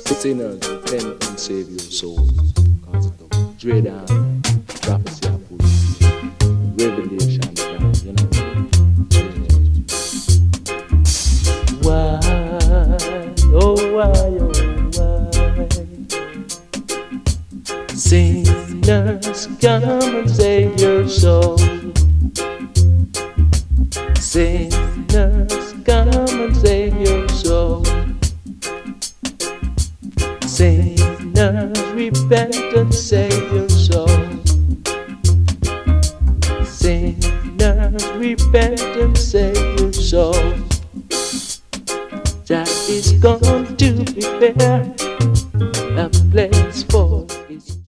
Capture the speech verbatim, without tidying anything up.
Sinners, repent and save your souls. Cause the dread and prophecy are full. Revelation time, you know. Why, oh why, oh why? Sinners, come and save your soul. Sinners, come and save your soul. Sinners, repent and save your soul. Sinners, repent and save your soul. That is going to prepare a place